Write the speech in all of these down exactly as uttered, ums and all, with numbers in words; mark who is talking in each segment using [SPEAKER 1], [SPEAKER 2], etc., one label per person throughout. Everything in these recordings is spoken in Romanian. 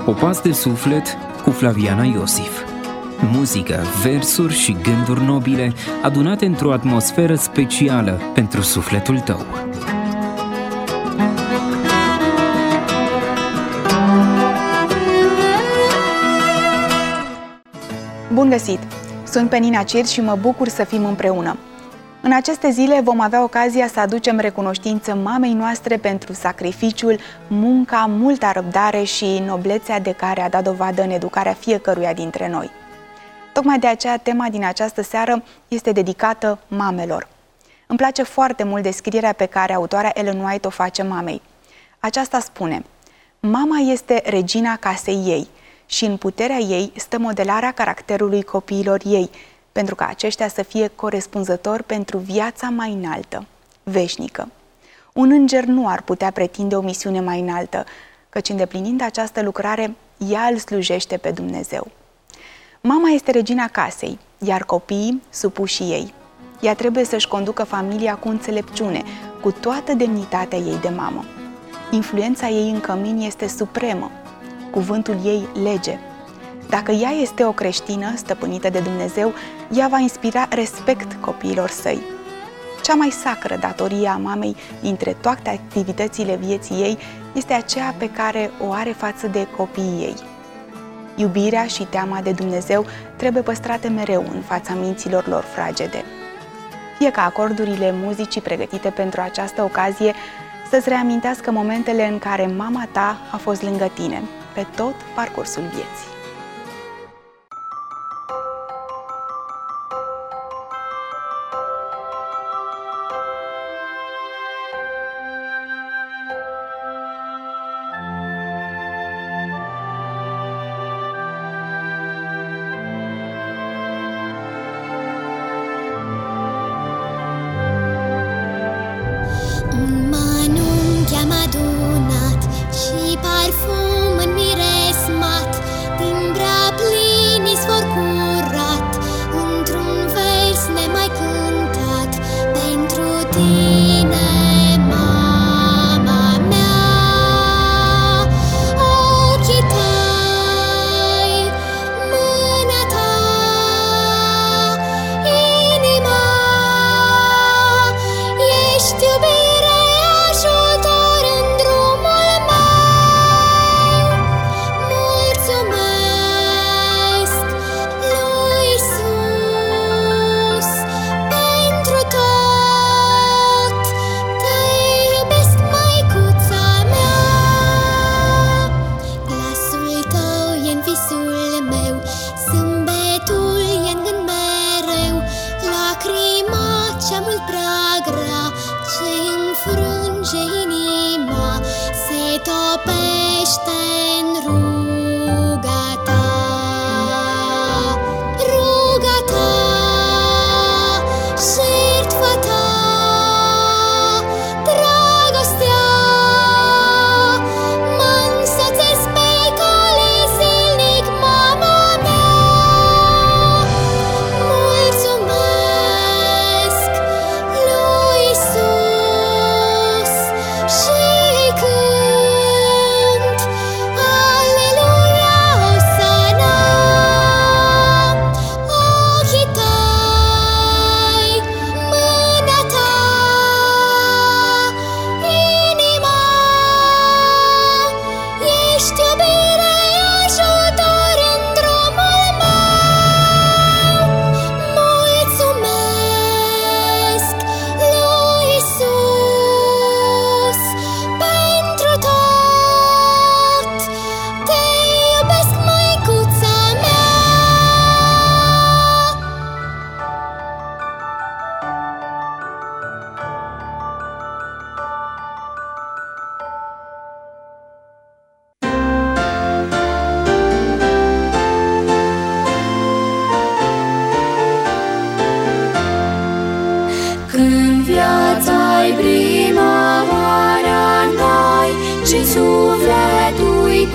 [SPEAKER 1] Popas de suflet cu Flaviana Iosif. Muzică, versuri și gânduri nobile adunate într-o atmosferă specială pentru sufletul tău.
[SPEAKER 2] Bun găsit! Sunt Penina Cir și mă bucur să fim împreună. În aceste zile vom avea ocazia să aducem recunoștință mamei noastre pentru sacrificiul, munca, multa răbdare și noblețea de care a dat dovadă în educarea fiecăruia dintre noi. Tocmai de aceea tema din această seară este dedicată mamelor. Îmi place foarte mult descrierea pe care autoarea Ellen White o face mamei. Aceasta spune: mama este regina casei ei și în puterea ei stă modelarea caracterului copiilor ei, pentru ca aceștia să fie corespunzători pentru viața mai înaltă, veșnică. Un înger nu ar putea pretinde o misiune mai înaltă, căci îndeplinind această lucrare, ea îl slujește pe Dumnezeu. Mama este regina casei, iar copiii supușii ei. Ea trebuie să-și conducă familia cu înțelepciune, cu toată demnitatea ei de mamă. Influența ei în cămin este supremă, cuvântul ei lege. Dacă ea este o creștină stăpânită de Dumnezeu, ea va inspira respect copiilor săi. Cea mai sacră datorie a mamei dintre toate activitățile vieții ei este aceea pe care o are față de copiii ei. Iubirea și teama de Dumnezeu trebuie păstrate mereu în fața minților lor fragede. Fie ca acordurile muzicii pregătite pentru această ocazie să-ți reamintească momentele în care mama ta a fost lângă tine, pe tot parcursul vieții.
[SPEAKER 3] Sufletul-i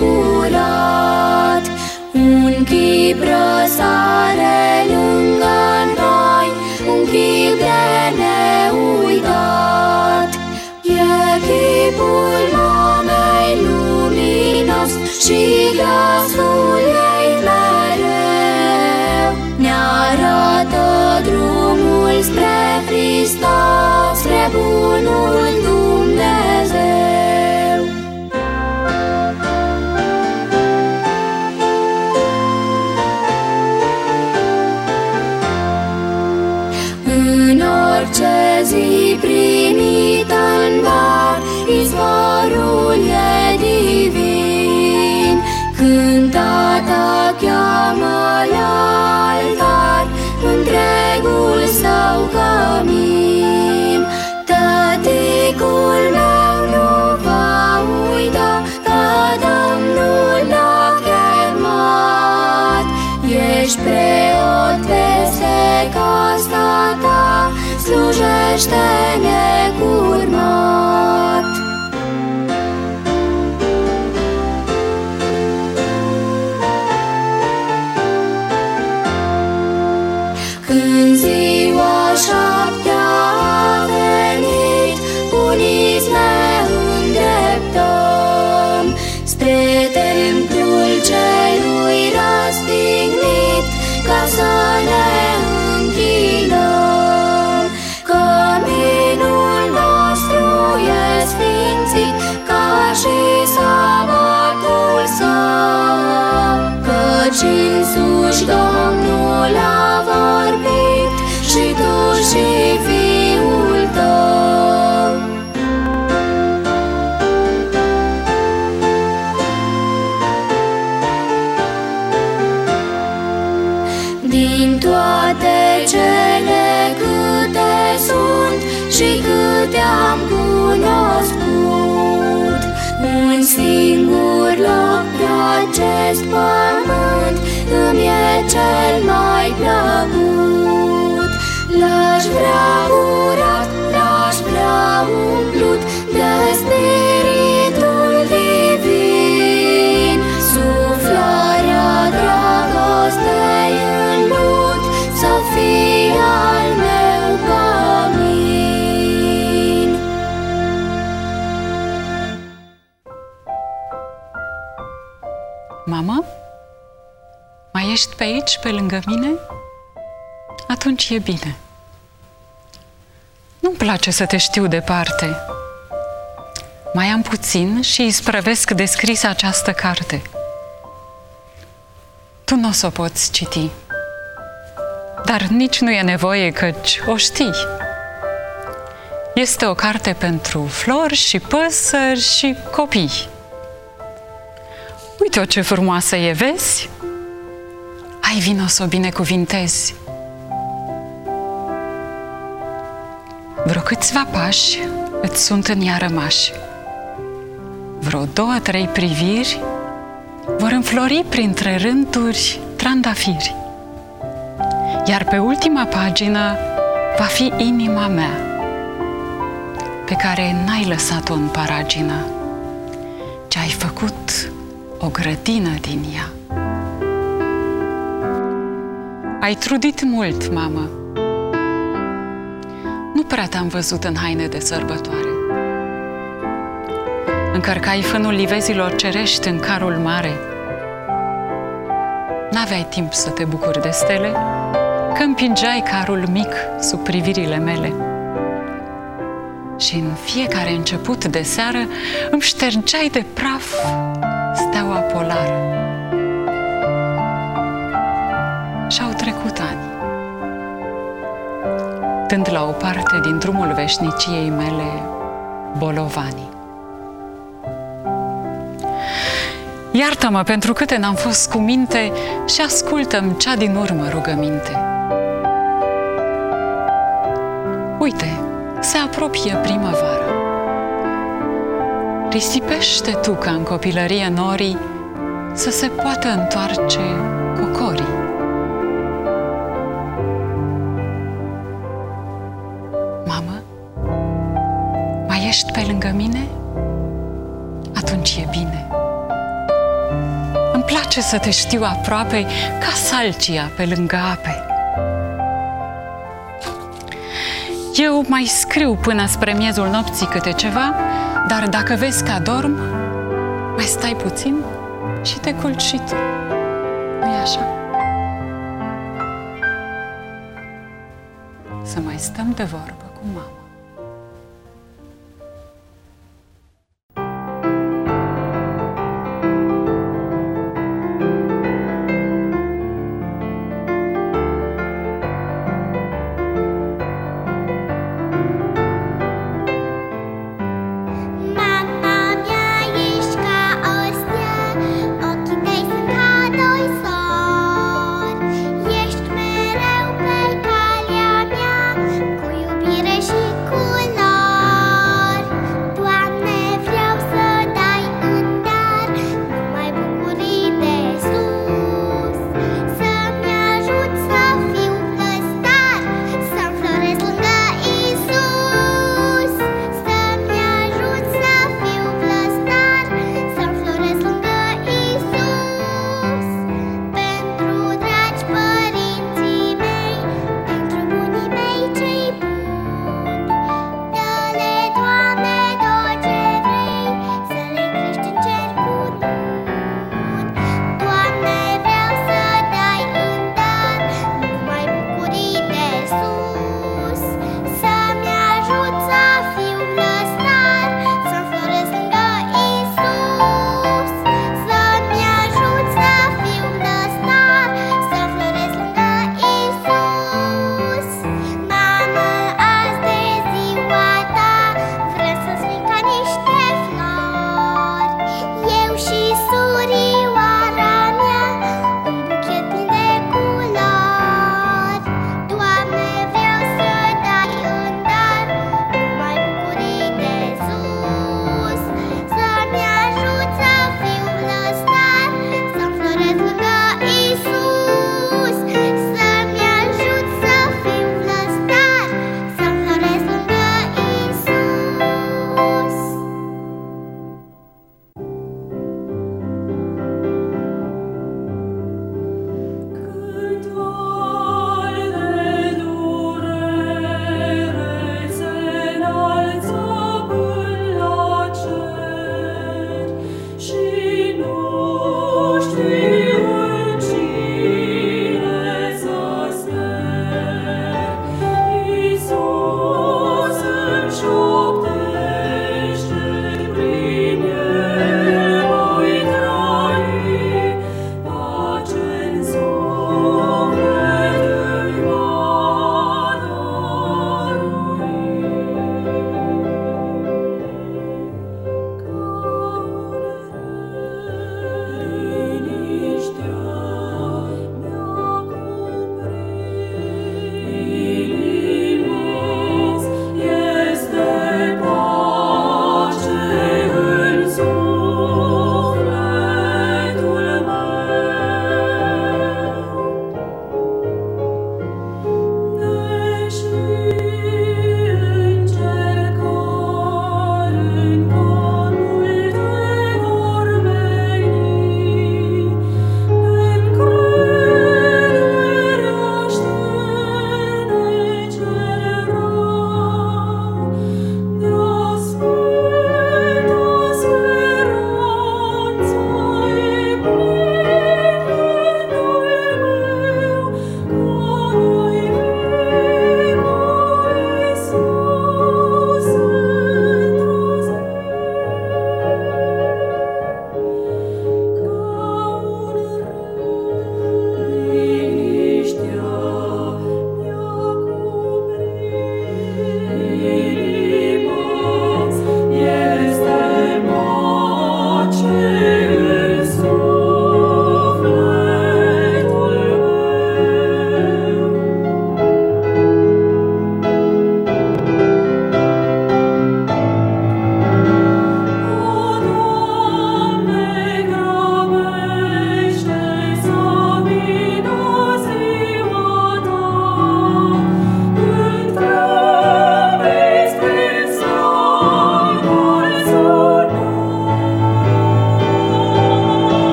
[SPEAKER 3] curat, un chip răsare lângă noi, un chip de neuitat. E chipul mamei luminos și glasul ei mereu ne arată drumul spre Hristos, spre bunul Dumnezeu. În orice zi primită-n dar, izvorul e divin. Când Tata cheamă la altar întregul său cămin, tăticul meu nu va uita că Domnul l-a chemat. Ești preot peste casa ta, slujește necurmat. Când ziua șaptea a venit, uniți ne îndreptăm spre templul celui răstignit, ca să ne închinăm. Căminul nostru e sfințit, ca și sabatul său, căci însuși Domnul a vorbit și tu și Fiul tău. Din toate cele câte sunt și câte am cunoscut, un singur loc pe acest pământ îmi e cel mai plăcut. L-aș vrea curat, l-aș vrea umplut de Spiritul Divin, suflarea dragostei în lut să fie al meu cămin.
[SPEAKER 4] Mama? Mai ești pe aici, pe lângă mine? Atunci e bine. Nu-mi place să te știu departe. Mai am puțin și isprăvesc de scris această carte. Tu nu o să o poți citi, dar nici nu e nevoie, căci o știi. Este o carte pentru flori și păsări și copii. Uite-o ce frumoasă e, vezi? Hai, vino să o binecuvintezi. Vreo câțiva pași îți sunt în ea rămași. Vreo două, trei priviri vor înflori printre rânduri trandafiri. Iar pe ultima pagină va fi inima mea, pe care n-ai lăsat-o în paragină, ci ai făcut o grădină din ea. Ai trudit mult, mamă. Nu prea te-am văzut în haine de sărbătoare. Încărcai fânul livezilor cerești în carul mare. N-aveai timp să te bucuri de stele, că împingeai carul mic sub privirile mele. Și în fiecare început de seară îmi ștergeai de praf steaua polară. Și-au trecut ani, dând la o parte din drumul veșniciei mele bolovanii. Iartă-mă pentru câte n-am fost cu minte și ascultă-mi cea din urmă rugăminte. Uite, se apropie primăvara. Risipește tu ca în copilărie norii să se poată întoarce cocorii. Mamă, mai ești pe lângă mine? Atunci e bine. Îmi place să te știu aproape ca salcia pe lângă ape. Eu mai scriu până spre miezul nopții câte ceva, dar dacă vezi că adorm, mai stai puțin și te culci și tu. Nu-i așa? Să mai stăm de vorbă cu mama.
[SPEAKER 3] Ești mereu pe calea mea, cu iubire și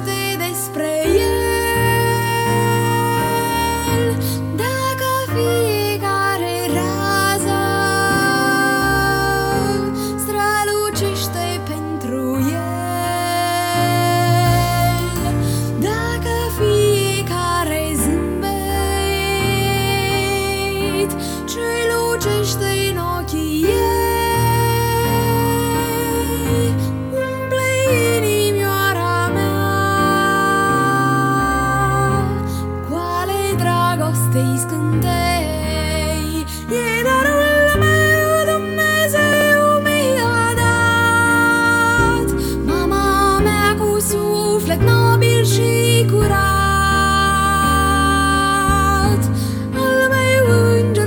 [SPEAKER 3] dragoste despre el. Dacă fiecare rază strălucește pentru el, dacă fiecare zâmbet ce lucește în ochii ei, umple inimioara mea cu ale dragostei scântei. E darul meu, Dumnezeu mi-a dat, mama mea cu suflet nobil și curat, al meu înger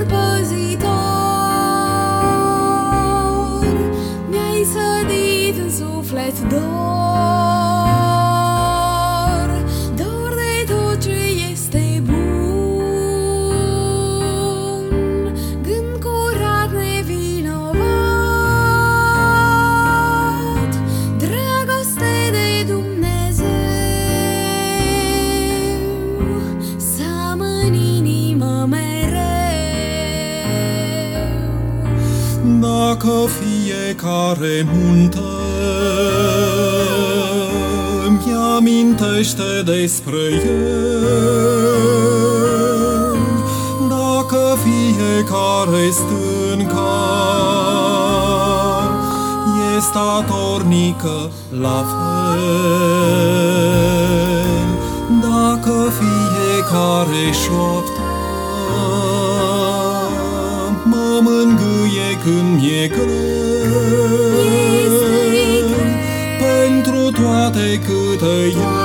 [SPEAKER 3] păzitor, mi-ai sădit în suflet dor, dor de tot ce este bun, gând curat nevinovat, dragoste de Dumnezeu, să am în inimă mereu.
[SPEAKER 5] Dacă fiecare munte îmi amintește despre el, dacă fiecare stâncă e statornică la fel, dacă fiecare șoaptă mă mângâie când mi-e greu, pentru toate câte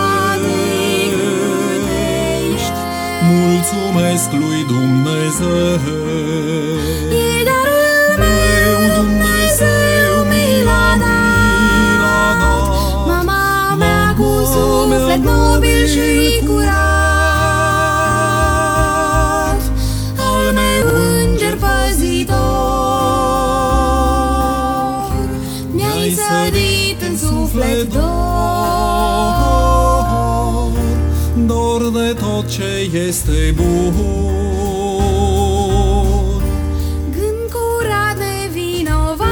[SPEAKER 5] ești, mulțumesc lui Dumnezeu.
[SPEAKER 3] E darul
[SPEAKER 5] meu, Dumnezeu mi l-a dat,
[SPEAKER 3] mama mea cu suflet nobil și curat, al meu înger păzitor, mi-ai sădit în suflet dor,
[SPEAKER 5] dor de tot ce este bun,
[SPEAKER 3] gând curat nevinovat,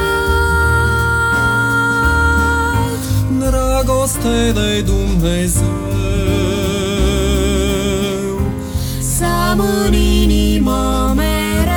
[SPEAKER 5] dragoste de Dumnezeu,
[SPEAKER 3] să am în inimă mereu.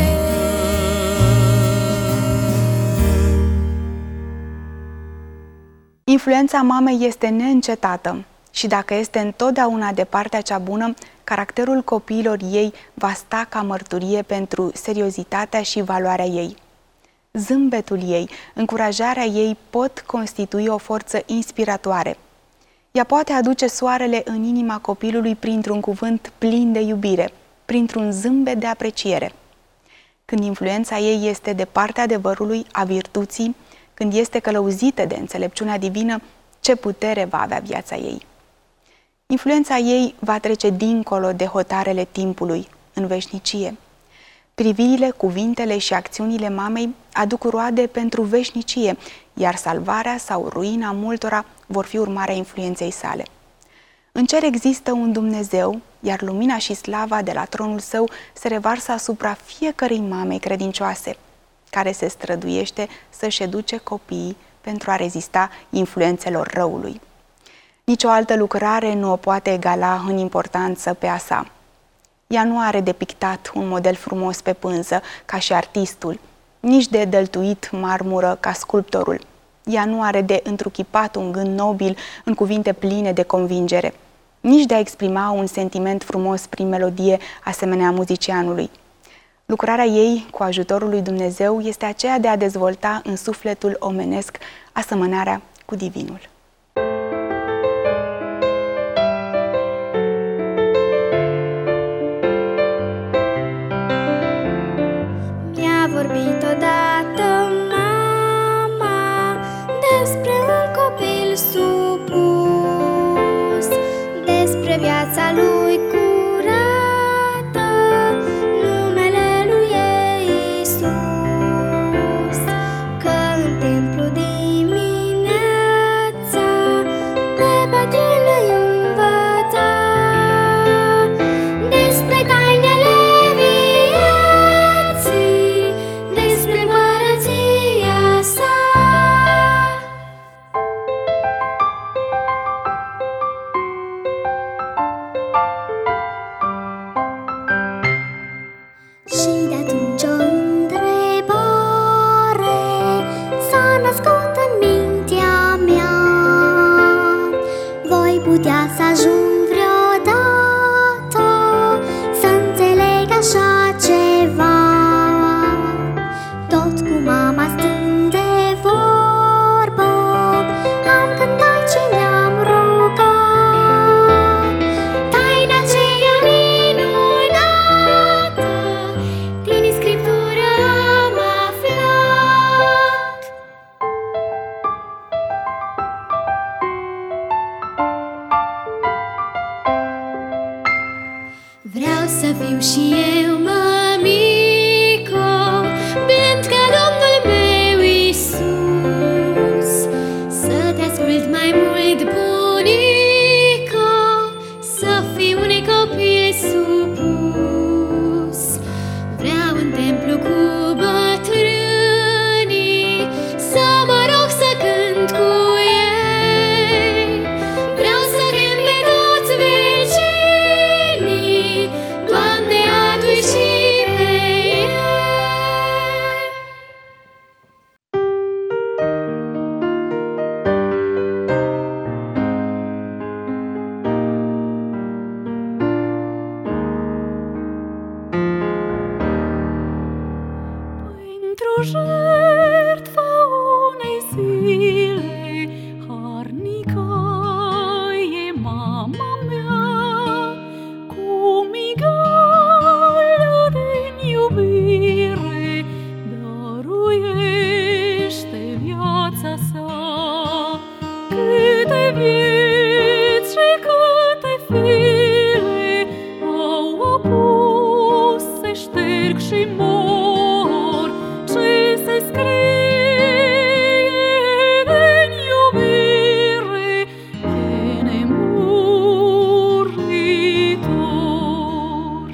[SPEAKER 2] Influența mamei este neîncetată și dacă este întotdeauna de partea cea bună, caracterul copiilor ei va sta ca mărturie pentru seriozitatea și valoarea ei. Zâmbetul ei, încurajarea ei pot constitui o forță inspiratoare. Ea poate aduce soarele în inima copilului printr-un cuvânt plin de iubire, printr-un zâmbet de apreciere. Când influența ei este de partea adevărului, a virtuții, când este călăuzită de înțelepciunea divină, ce putere va avea viața ei. Influența ei va trece dincolo de hotarele timpului, în veșnicie. Privirile, cuvintele și acțiunile mamei aduc roade pentru veșnicie, iar salvarea sau ruina multora vor fi urmarea influenței sale. În cer există un Dumnezeu, iar lumina și slava de la tronul său se revarsă asupra fiecărei mamei credincioase, care se străduiește să-și educe copiii pentru a rezista influențelor răului. Nici o altă lucrare nu o poate egala în importanță pe a sa. Ea nu are de pictat un model frumos pe pânză, ca și artistul, nici de dăltuit marmură ca sculptorul. Ea nu are de întruchipat un gând nobil în cuvinte pline de convingere, nici de a exprima un sentiment frumos prin melodie asemenea muzicianului. Lucrarea ei, cu ajutorul lui Dumnezeu, este aceea de a dezvolta în sufletul omenesc asemănarea cu divinul.
[SPEAKER 3] Mi-a vorbit odată mama despre un copil supus, despre viața lui curată, numele lui Iisus, că în templu dimineața
[SPEAKER 6] putea să ajung vreodată să înțeleg așa ceva. Tot cu mama stând de vorbă, am cântat și ne-am rugat. Taina aceea minunată din Scriptură am aflat. Vreau să fiu și eu mămică, blând ca Domnul meu Iisus, să te ascult mai mult, bunică, să fiu unui copil supus. Vreau în templu cu bătrânii să mă rog să cânt cu ei. Vreau să cânte toți vecinii, Doamne, adu-i și pe ei. Pentru jertfa unei zile harnică e mama mea, cu migală din iubire dăruiește viața sa. Câte vieți și câte fire au apus, se șterg și mor, ce se scrie din iubire e nemuritor.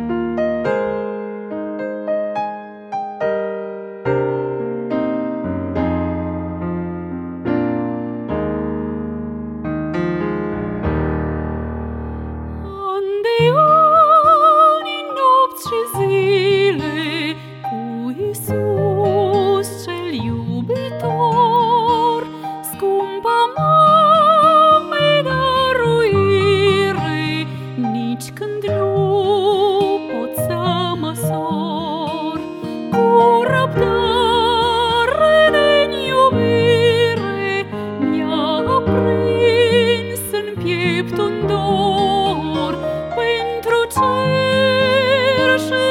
[SPEAKER 6] An de ani, nopți și zile cu Iisus cel iubitor, scumpa mame dăruire, nici când nu pot să măsor. Cu răbdare din iubire mi-a aprins în piept un dor pentru cer și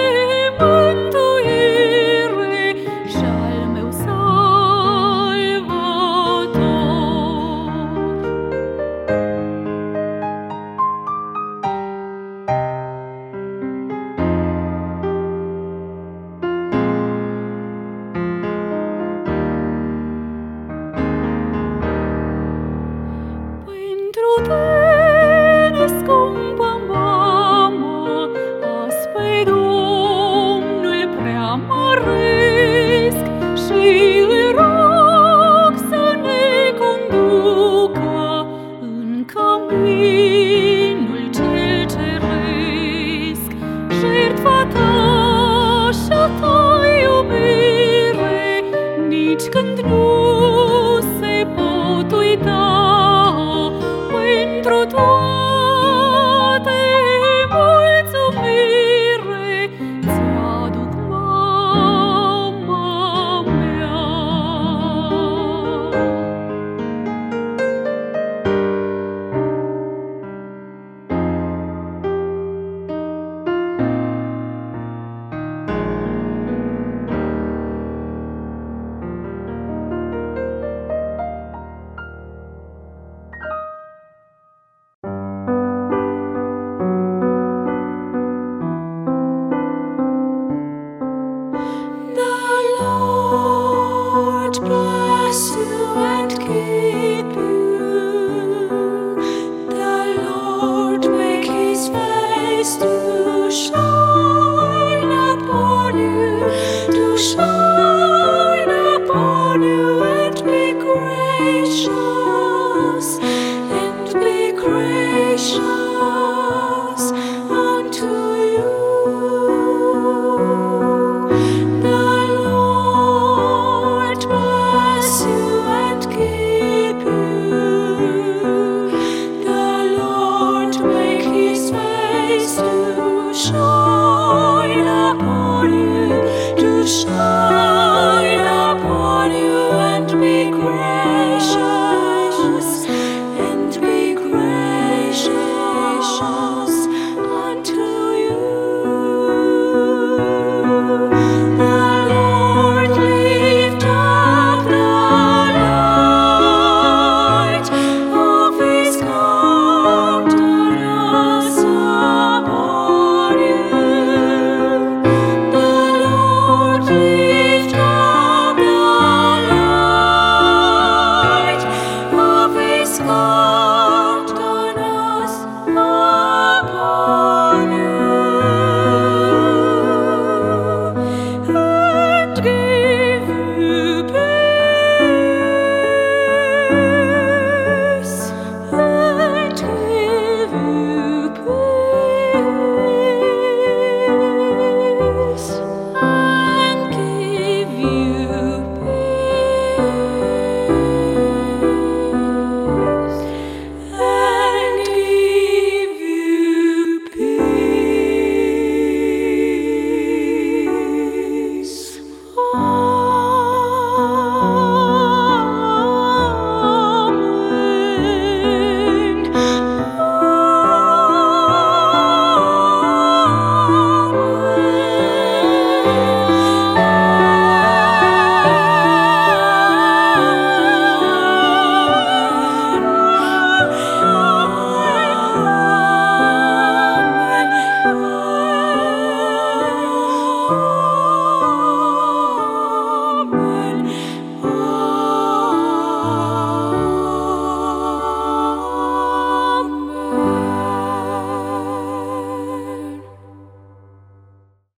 [SPEAKER 6] mântuire și-al meu salvator. Pentru tine, scumpă mamă, azi pe Domnul prea măresc și îl rog să ne conducă în căminul cel ceresc. Jertfa ta și-a ta iubire nici când nu se pot uita. Pentru toate mulțumire ți-aduc, mama mea.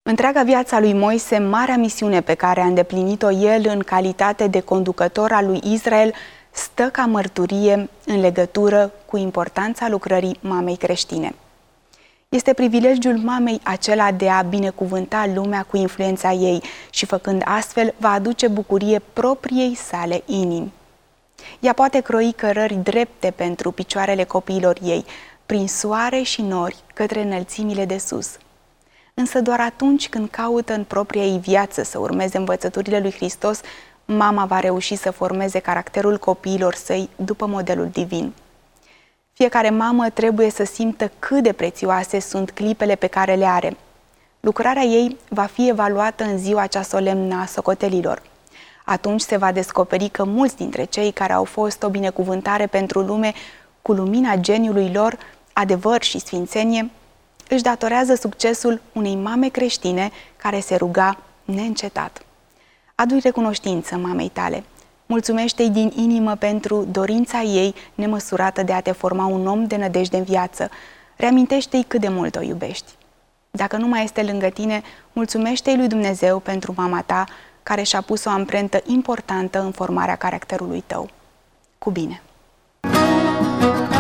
[SPEAKER 2] Întreaga viața lui Moise, marea misiune pe care a îndeplinit-o el în calitate de conducător al lui Israel, stă ca mărturie în legătură cu importanța lucrării mamei creștine. Este privilegiul mamei acela de a binecuvânta lumea cu influența ei și, făcând astfel, va aduce bucurie propriei sale inimi. Ea poate croi cărări drepte pentru picioarele copiilor ei, prin soare și nori către înălțimile de sus. Însă doar atunci când caută în propria ei viață să urmeze învățăturile lui Hristos, mama va reuși să formeze caracterul copiilor săi după modelul divin. Fiecare mamă trebuie să simtă cât de prețioase sunt clipele pe care le are. Lucrarea ei va fi evaluată în ziua cea solemnă a socotelilor. Atunci se va descoperi că mulți dintre cei care au fost o binecuvântare pentru lume, cu lumina geniului lor, adevăr și sfințenie, își datorează succesul unei mame creștine care se ruga neîncetat. Adu-i recunoștință mamei tale. Mulțumește-i din inimă pentru dorința ei nemăsurată de a te forma un om de nădejde în viață. Reamintește-i cât de mult o iubești. Dacă nu mai este lângă tine, mulțumește-i lui Dumnezeu pentru mama ta, care și-a pus o amprentă importantă în formarea caracterului tău. Cu bine!